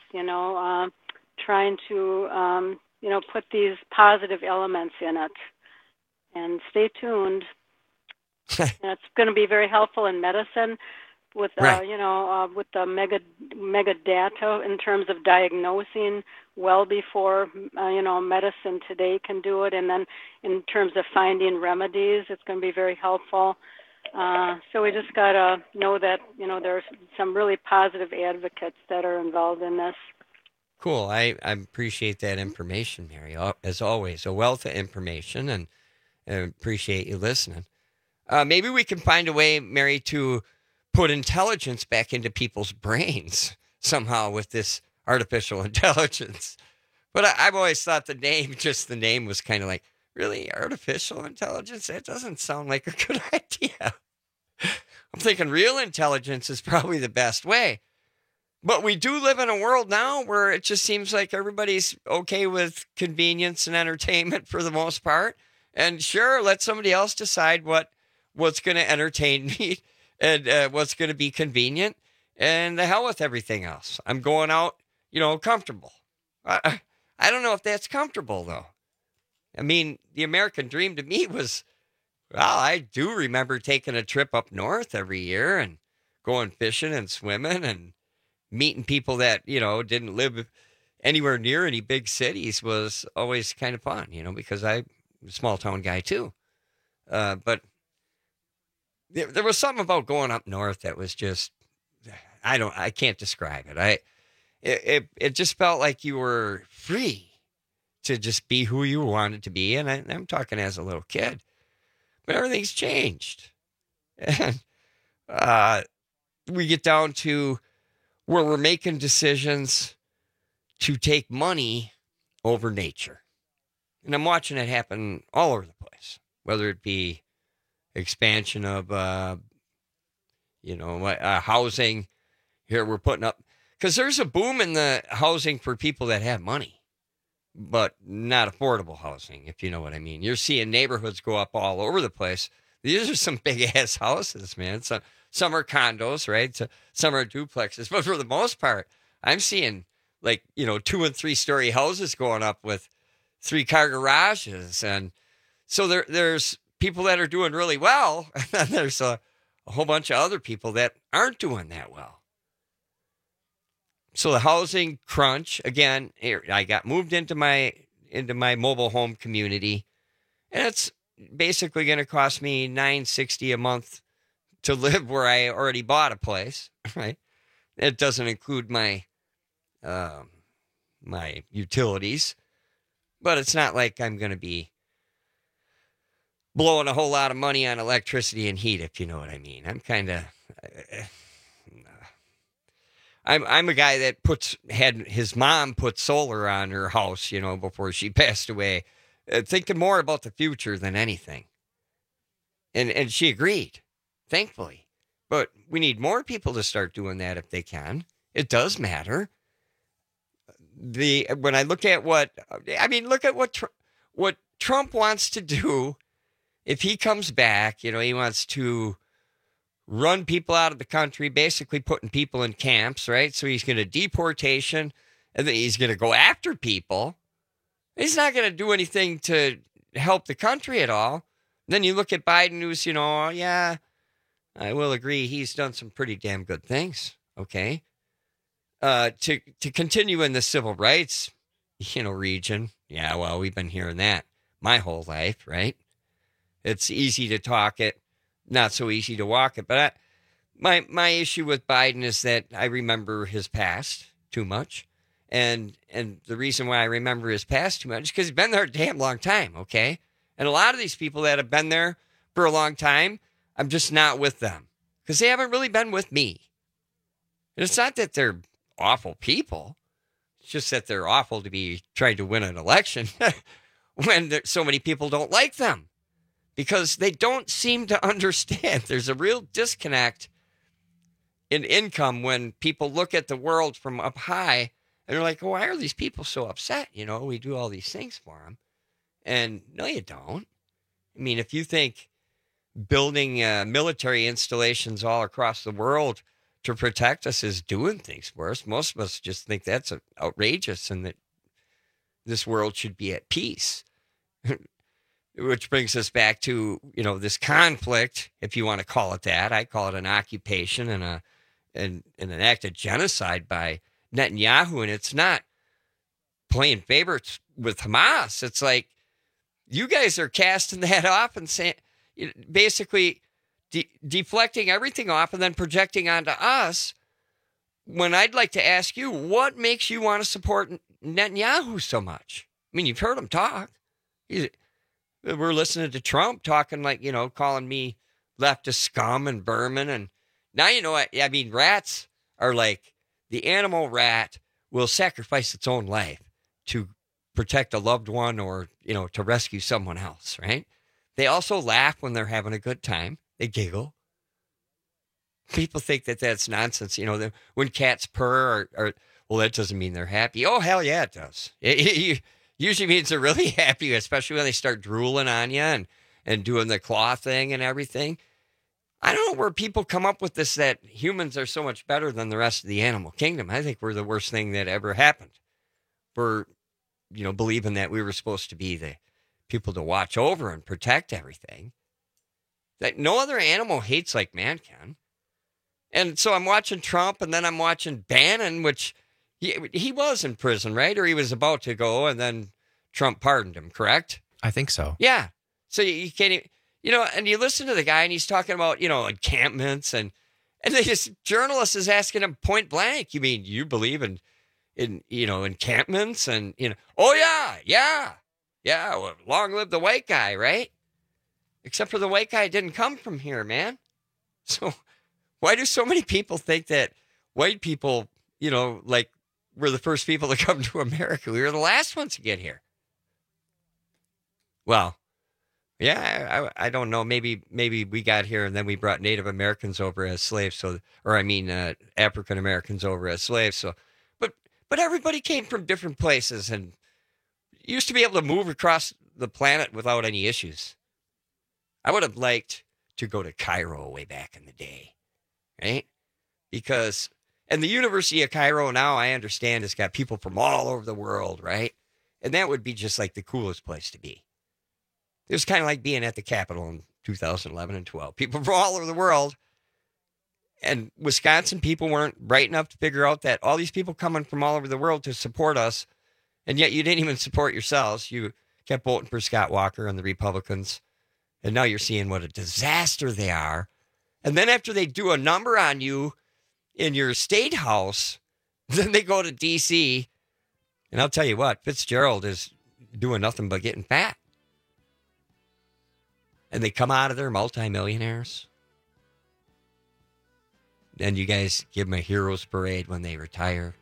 trying to, put these positive elements in it. And stay tuned. It's going to be very helpful in medicine with, with the mega data in terms of diagnosing well before, medicine today can do it. And then in terms of finding remedies, it's going to be very helpful. So we just got to know that, there's some really positive advocates that are involved in this. Cool. I appreciate that information, Mary. As always, a wealth of information, and appreciate you listening. Maybe we can find a way, Mary, to put intelligence back into people's brains somehow with this artificial intelligence. But I've always thought the name was kind of like, really, artificial intelligence? That doesn't sound like a good idea. I'm thinking real intelligence is probably the best way. But we do live in a world now where it just seems like everybody's okay with convenience and entertainment for the most part. And sure, let somebody else decide what's going to entertain me and what's going to be convenient. And the hell with everything else. I'm going out, comfortable. I don't know if that's comfortable, though. I mean, the American dream to me was, I do remember taking a trip up north every year and going fishing and swimming and meeting people that, didn't live anywhere near any big cities was always kind of fun, because I'm a small town guy too. But there was something about going up north that was just, I can't describe it. It just felt like you were free to just be who you wanted to be. And I'm talking as a little kid, but everything's changed. And we get down to where we're making decisions to take money over nature. And I'm watching it happen all over the place, whether it be expansion of, housing. Here we're putting up, because there's a boom in the housing for people that have money, but not affordable housing, if you know what I mean. You're seeing neighborhoods go up all over the place. These are some big-ass houses, man. Some are condos, right? Some are duplexes. But for the most part, I'm seeing, 2 and 3 story houses going up with 3-car garages. And so there's people that are doing really well, and then there's a whole bunch of other people that aren't doing that well. So the housing crunch, again, I got moved into my mobile home community, and it's basically going to cost me $960 a month to live where I already bought a place, right? It doesn't include my my utilities, but it's not like I'm going to be blowing a whole lot of money on electricity and heat, if you know what I mean. I'm kind of... I'm a guy that had his mom put solar on her house, before she passed away, thinking more about the future than anything. And she agreed, thankfully. But we need more people to start doing that if they can. It does matter. When I look at what Trump wants to do. If he comes back, he wants to run people out of the country, basically putting people in camps, right? So he's going to deportation, and then he's going to go after people. He's not going to do anything to help the country at all. Then you look at Biden, who's, I will agree, he's done some pretty damn good things, okay? To continue in the civil rights, region, yeah, well, we've been hearing that my whole life, right? It's easy to talk it, not so easy to walk it. But my issue with Biden is that I remember his past too much. And the reason why I remember his past too much is because he's been there a damn long time, okay? And a lot of these people that have been there for a long time, I'm just not with them because they haven't really been with me. And it's not that they're awful people. It's just that they're awful to be trying to win an election when so many people don't like them because they don't seem to understand. There's a real disconnect in income when people look at the world from up high and they're like, why are these people so upset? You know, we do all these things for them. And no, you don't. I mean, if you think building military installations all across the world to protect us is doing things for us, most of us just think that's outrageous and that this world should be at peace. Which brings us back to, you know, this conflict, if you want to call it that. I call it an occupation and an act of genocide by Netanyahu. And it's not playing favorites with Hamas. It's like you guys are casting that off and saying, basically deflecting everything off and then projecting onto us, when I'd like to ask you, what makes you want to support Netanyahu so much? I mean, you've heard him talk. We're listening to Trump talking like, you know, calling me leftist scum and vermin. And now, you know what? I mean, rats are like, the animal rat will sacrifice its own life to protect a loved one or, you know, to rescue someone else, right? They also laugh when they're having a good time. They giggle. People think that that's nonsense. You know, when cats purr, or well, that doesn't mean they're happy. Oh, hell yeah, it does. It usually means they're really happy, especially when they start drooling on you and doing the claw thing and everything. I don't know where people come up with this, that humans are so much better than the rest of the animal kingdom. I think we're the worst thing that ever happened. For, you know, believing that we were supposed to be the people to watch over and protect everything. That no other animal hates like man can. And so I'm watching Trump, and then I'm watching Bannon, which he was in prison, right? Or he was about to go, and then Trump pardoned him, correct? I think so. Yeah. So you can't even, you know, and you listen to the guy, and he's talking about, you know, encampments, and this journalist is asking him point blank, you mean you believe in you know, encampments? And, you know, oh, yeah, well, long live the white guy, right? Except for the white guy didn't come from here, man. So why do so many people think that white people, you know, like, were the first people to come to America? We were the last ones to get here. Well, yeah, I don't know. Maybe we got here and then we brought Native Americans over as slaves. African Americans over as slaves. So, but everybody came from different places and used to be able to move across the planet without any issues. I would have liked to go to Cairo way back in the day, right? And the University of Cairo now, I understand, has got people from all over the world, right? And that would be just like the coolest place to be. It was kind of like being at the Capitol in 2011 and 12. People from all over the world. And Wisconsin people weren't bright enough to figure out that all these people coming from all over the world to support us, and yet you didn't even support yourselves. You kept voting for Scott Walker and the Republicans. And now you're seeing what a disaster they are. And then after they do a number on you in your state house, then they go to D.C. And I'll tell you what, Fitzgerald is doing nothing but getting fat. And they come out of there multimillionaires. And you guys give them a hero's parade when they retire.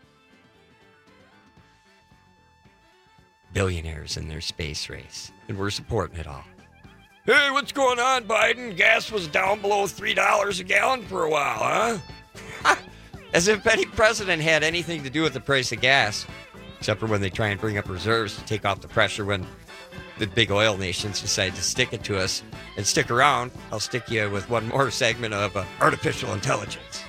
Billionaires in their space race. And we're supporting it all. Hey, what's going on, Biden? Gas was down below $3 a gallon for a while, huh? As if any president had anything to do with the price of gas. Except for when they try and bring up reserves to take off the pressure when the big oil nations decide to stick it to us. And stick around. I'll stick you with one more segment of artificial intelligence.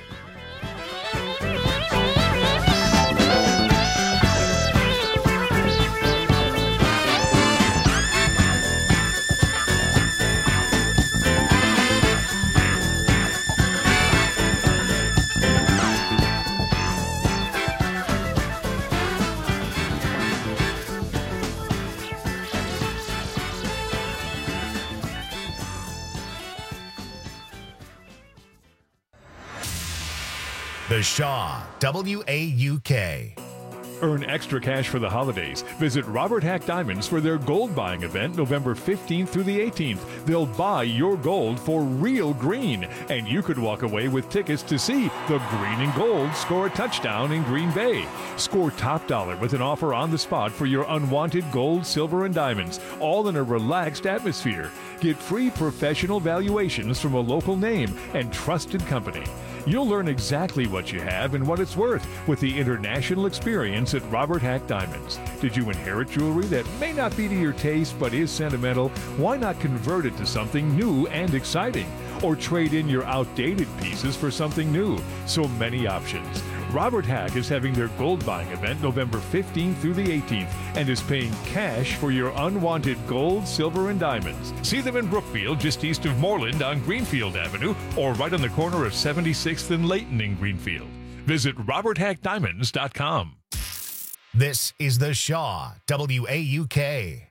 The Shaw, WAUK. Earn extra cash for the holidays. Visit Robert Hack Diamonds for their gold buying event November 15th through the 18th. They'll buy your gold for real green, and you could walk away with tickets to see the Green and Gold score a touchdown in Green Bay. Score top dollar with an offer on the spot for your unwanted gold, silver, and diamonds, all in a relaxed atmosphere. Get free professional valuations from a local name and trusted company. You'll learn exactly what you have and what it's worth with the international experience at Robert Hack Diamonds. Did you inherit jewelry that may not be to your taste but is sentimental? Why not convert it to something new and exciting? Or trade in your outdated pieces for something new? So many options. Robert Hack is having their gold buying event November 15th through the 18th and is paying cash for your unwanted gold, silver, and diamonds. See them in Brookfield, just east of Moreland on Greenfield Avenue, or right on the corner of 76th and Layton in Greenfield. Visit RobertHackDiamonds.com. This is The Shaw, WAUK.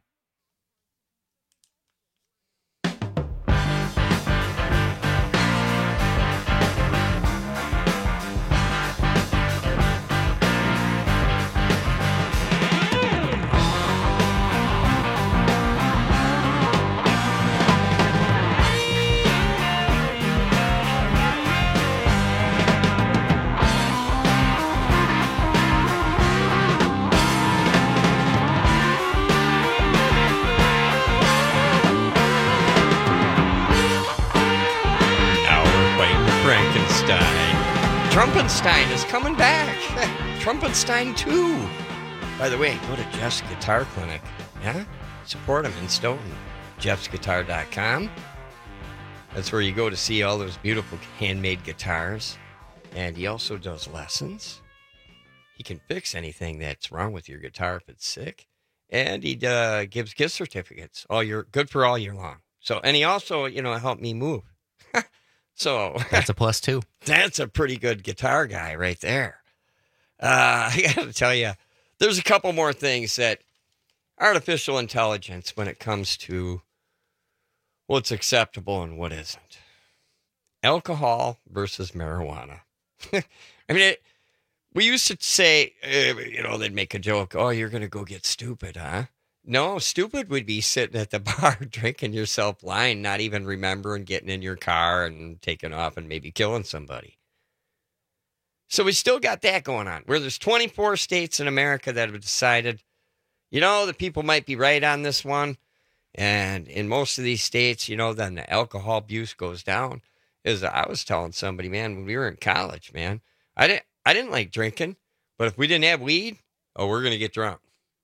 Trumpenstein is coming back. Trumpenstein 2. By the way, go to Jeff's Guitar Clinic. Yeah? Support him in Stoughton. Jeff'sGuitar.com. That's where you go to see all those beautiful handmade guitars. And he also does lessons. He can fix anything that's wrong with your guitar if it's sick. And he gives gift certificates. Good for all year long. So, and he also, helped me move. So that's a plus too. That's a pretty good guitar guy right there. I got to tell you, there's a couple more things that artificial intelligence when it comes to what's acceptable and what isn't. Alcohol versus marijuana. I mean, we used to say, they'd make a joke, oh, you're going to go get stupid, huh? No, stupid would be sitting at the bar drinking yourself blind, not even remembering getting in your car and taking off and maybe killing somebody. So we still got that going on, where there's 24 states in America that have decided, the people might be right on this one. And in most of these states, then the alcohol abuse goes down. I was telling somebody, man, when we were in college, man, I didn't like drinking, but if we didn't have weed, we're going to get drunk.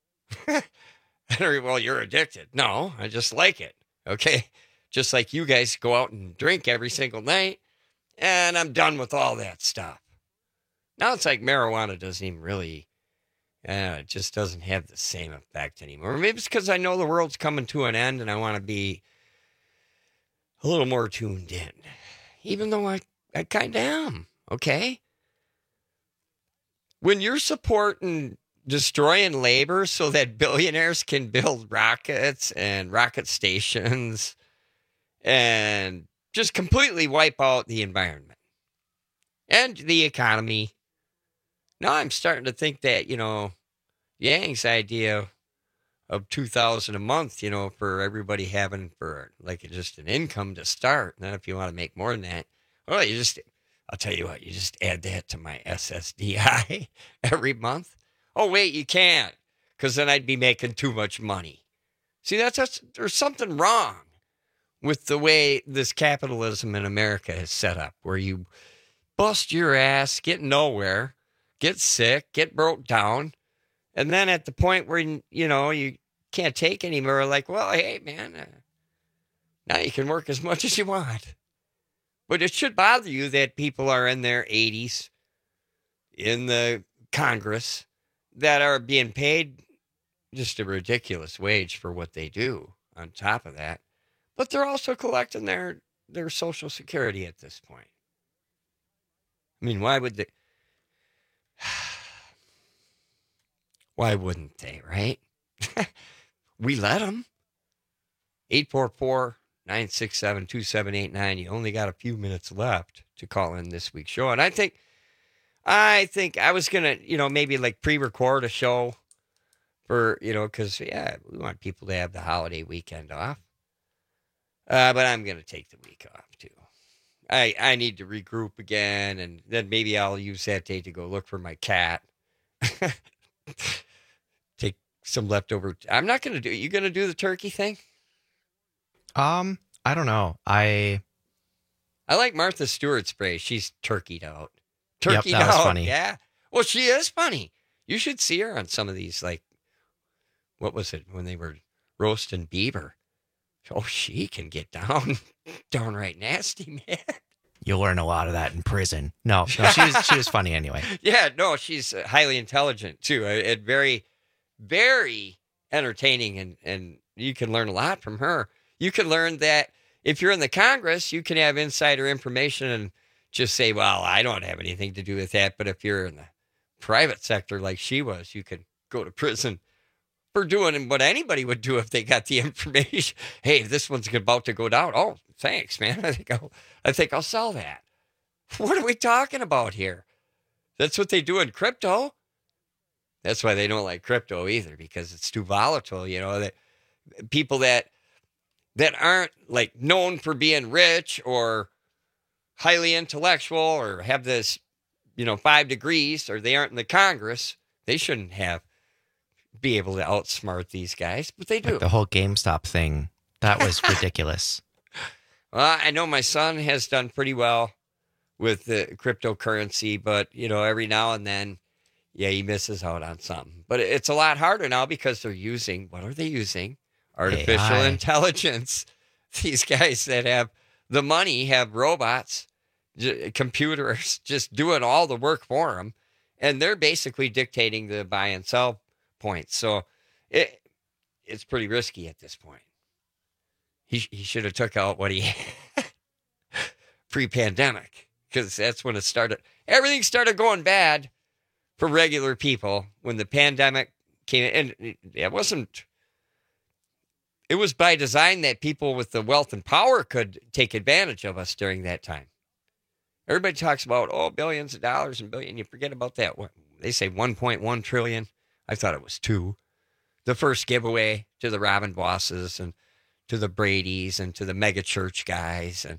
Well, you're addicted. No, I just like it. Okay. Just like you guys go out and drink every single night, and I'm done with all that stuff. Now it's like marijuana doesn't even really, it just doesn't have the same effect anymore. Maybe it's because I know the world's coming to an end and I want to be a little more tuned in. Even though I kind of am. Okay. When you're supporting destroying labor so that billionaires can build rockets and rocket stations and just completely wipe out the environment and the economy. Now I'm starting to think that, Yang's idea of $2,000 a month, for everybody having for like just an income to start. And then if you want to make more than that, well, I'll tell you what, you just add that to my SSDI every month. Oh, wait, you can't, because then I'd be making too much money. See, there's something wrong with the way this capitalism in America is set up, where you bust your ass, get nowhere, get sick, get broke down, and then at the point where, you can't take anymore, like, well, hey, man, now you can work as much as you want. But it should bother you that people are in their 80s in the Congress that are being paid just a ridiculous wage for what they do on top of that. But they're also collecting their Social Security at this point. I mean, why would they? Why wouldn't they, right? We let them. 844-967-2789. You only got a few minutes left to call in this week's show. And I think I think I was going to, maybe like pre-record a show for, because, we want people to have the holiday weekend off. But I'm going to take the week off, too. I need to regroup again, and then maybe I'll use that day to go look for my cat. Take some leftover. I'm not going to do it. You going to do the turkey thing? I don't know. I like Martha Stewart's spray. She's turkeyed out. Yep, that was funny. Yeah. Well, she is funny. You should see her on some of these, like, what was it when they were roasting Bieber? Oh, she can get downright nasty, man. You'll learn a lot of that in prison. No, she was funny anyway. Yeah, no, she's highly intelligent too, and very, very entertaining, and you can learn a lot from her. You can learn that if you're in the Congress, you can have insider information and just say, well, I don't have anything to do with that. But if you're in the private sector like she was, you could go to prison for doing what anybody would do if they got the information. Hey, this one's about to go down. Oh, thanks, man. I think I'll sell that. What are we talking about here? That's what they do in crypto. That's why they don't like crypto either, because it's too volatile. That people that aren't like known for being rich or highly intellectual or have this, 5 degrees, or they aren't in the Congress, they shouldn't be able to outsmart these guys, but they do. Like the whole GameStop thing, that was ridiculous. Well, I know my son has done pretty well with the cryptocurrency, but, every now and then, he misses out on something. But it's a lot harder now because they're using, what are they using? Artificial intelligence. These guys that have the money have robots, computers, just doing all the work for them. And they're basically dictating the buy and sell points. So it's pretty risky at this point. He should have took out what he had pre-pandemic, because that's when it started. Everything started going bad for regular people when the pandemic came in. And it was by design that people with the wealth and power could take advantage of us during that time. Everybody talks about, billions of dollars and billion. You forget about that. They say 1.1 trillion. I thought it was 2. The first giveaway to the Robin Bosses and to the Bradys and to the mega church guys and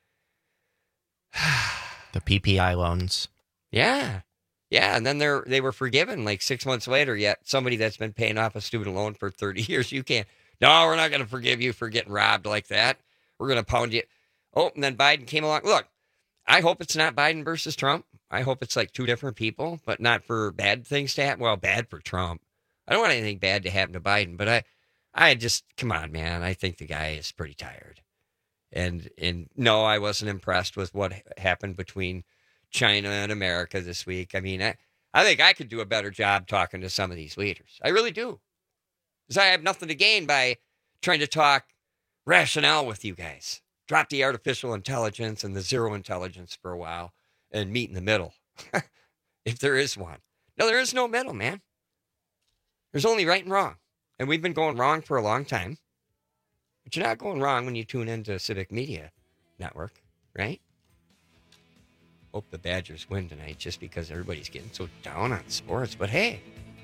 the PPI loans. Yeah. Yeah. And then they were forgiven like 6 months later. Yet somebody that's been paying off a student loan for 30 years, you can't. No, we're not going to forgive you for getting robbed like that. We're going to pound you. Oh, and then Biden came along. Look, I hope it's not Biden versus Trump. I hope it's like 2 different people, but not for bad things to happen. Well, bad for Trump. I don't want anything bad to happen to Biden, but I just, come on, man. I think the guy is pretty tired. And no, I wasn't impressed with what happened between China and America this week. I mean, I think I could do a better job talking to some of these leaders. I really do. Because I have nothing to gain by trying to talk rationale with you guys. Drop the artificial intelligence and the zero intelligence for a while and meet in the middle. If there is one. No, there is no middle, man. There's only right and wrong. And we've been going wrong for a long time. But you're not going wrong when you tune into Civic Media Network, right? Hope the Badgers win tonight just because everybody's getting so down on sports. But hey,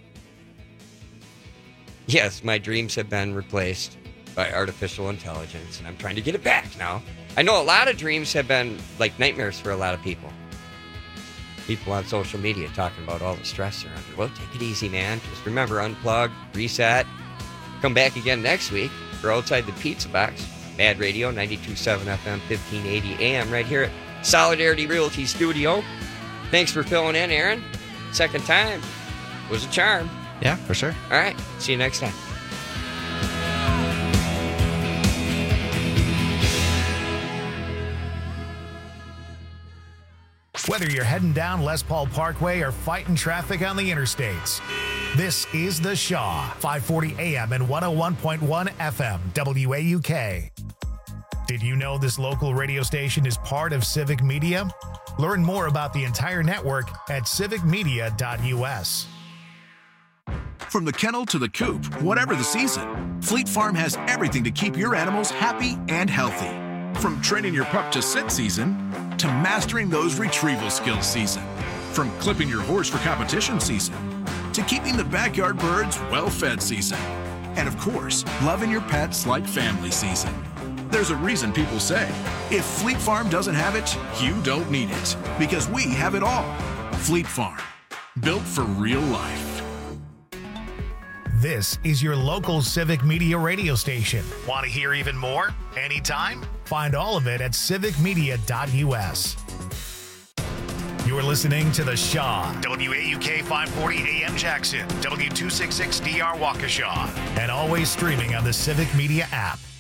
yes, my dreams have been replaced by artificial intelligence, and I'm trying to get it back now. I know a lot of dreams have been like nightmares for a lot of people. People on social media talking about all the stress they're under. Well, take it easy, man. Just remember, unplug, reset. Come back again next week for Outside the Pizza Box. Mad Radio, 92.7 FM, 1580 AM, right here at Solidarity Realty Studio. Thanks for filling in, Aaron. Second time was a charm. Yeah, for sure. All right. See you next time. Whether you're heading down Les Paul Parkway or fighting traffic on the interstates, this is The Shaw, 540 AM and 101.1 FM, WAUK. Did you know this local radio station is part of Civic Media? Learn more about the entire network at civicmedia.us. From the kennel to the coop, whatever the season, Fleet Farm has everything to keep your animals happy and healthy. From training your pup to sit season to mastering those retrieval skills season. From clipping your horse for competition season to keeping the backyard birds well-fed season. And of course, loving your pets like family season. There's a reason people say, if Fleet Farm doesn't have it, you don't need it. Because we have it all. Fleet Farm, built for real life. This is your local Civic Media radio station. Want to hear even more? Anytime? Find all of it at civicmedia.us. You're listening to The Shaw, WAUK 540 AM Jackson, W266DR Waukesha, and always streaming on the Civic Media app.